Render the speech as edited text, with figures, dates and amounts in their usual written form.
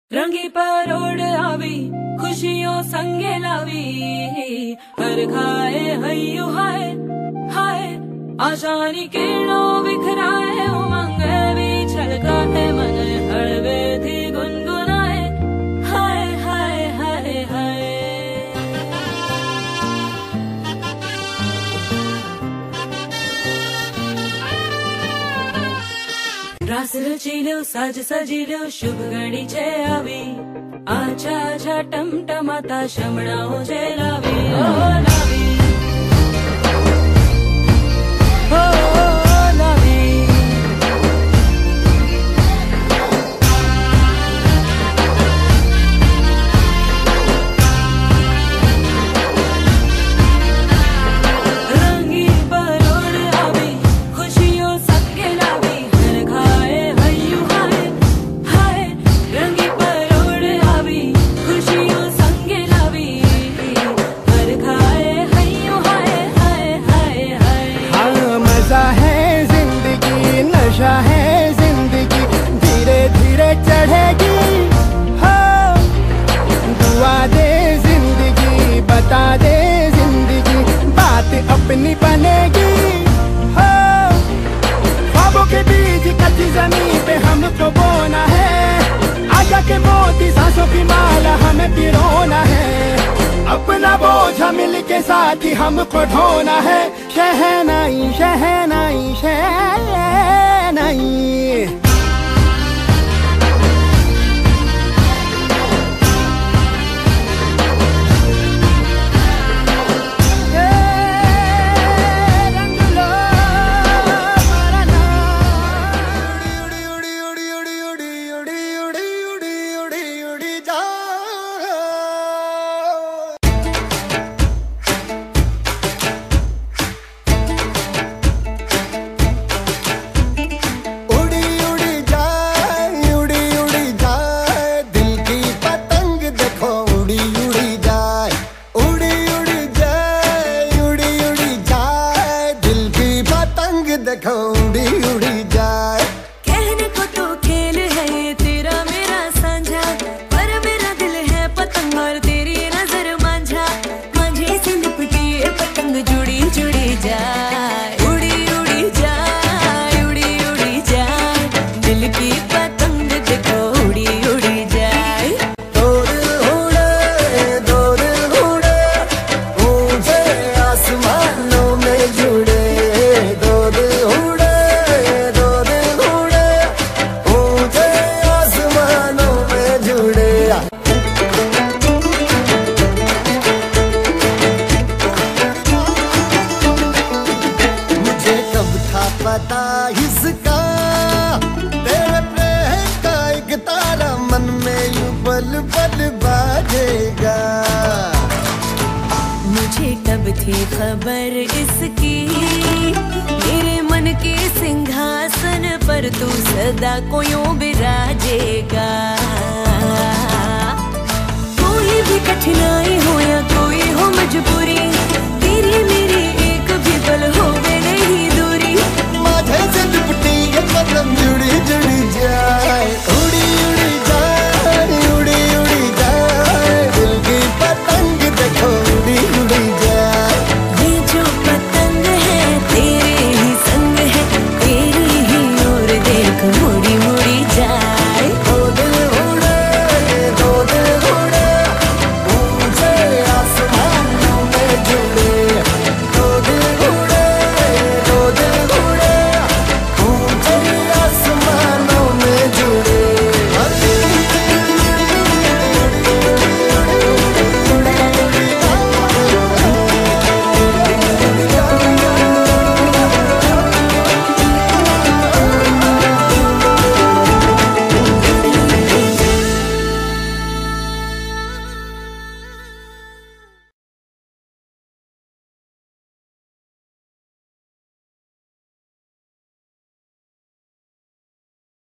रंगी परोड़ आवी खुशियों संगे लावी, हर खाए हयू हाय हाय, आशानी किरणों बिखराए उमंग भी छलका है मन, हड़वे थी गुनगुनाए हाय हाय हाय हाय। रास रचिलो साज सजिलो शुभ घड़ी छे आवी, आछा आछा टमटमाता शमणाओ जे लावी ओ लावी ओ लावी। रंगी परोड़ आवी खुशियों सबके लावी, हर खाए हयू हाय हाय, रंगी परोड़ आवी खुशियों संगे लावी, हर खाए हयू हाय हाय हाय हाय। हाँ मजा है जिंदगी, नशा है जिंदगी, धीरे धीरे चढ़ेगी। हाँ दुआ दे जिंदगी, बता दे जिंदगी, बात अपनी बनेगी। हाँ ख्वाबों के बीज कच्ची जमीन पे हमको बोना है, आशा के मोती सांसों की माला हमें पिरोना है, अपना बोझ मिल के साथ ही हमको ढोना है। शहनाई शहनाई शहनाई। रंग लो हमारा नाम। उड़ी उड़ी उड़ी उड़ी उड़ी उड़ी उड़ी उड़ी उड़ी उड़ी जा। उड़ी उड़ी जाए, उड़ी उड़ी जाए, दिल की पतंग देखो उड़ी उड़ी जाए, उड़ी उड़ी जाए, उड़ी उड़ी जाए, दिल की पतंग देखो उड़ी उड़ी जाए। कहने को तो खेल है ये तेरा मेरा साझा, पर मेरा दिल है पतंग और तेरी नजर मांझा, मांझे से लिपटी ये पतंग जुड़ी जुड़ी जाए, उड़ी उड़ी जाए, उड़ी उड़ी जाए, दिल की पतंग देखो उड़ी उड़ी जाए। दो दिल उड़े ऊंचे आसमानों में जुड़े, दो दिल उड़े ऊंचे आसमानों में जुड़े। मुझे कब था पता इसका, तेरे प्रेम का एक तारा मन में यूं बल बल बाजेगा। मुझे कब थी खबर इसकी, मेरे मन के सिंहासन पर तू सदा को यूं बिराजेगा। कोई भी कठिनाई हो या कोई हो मजबूरी,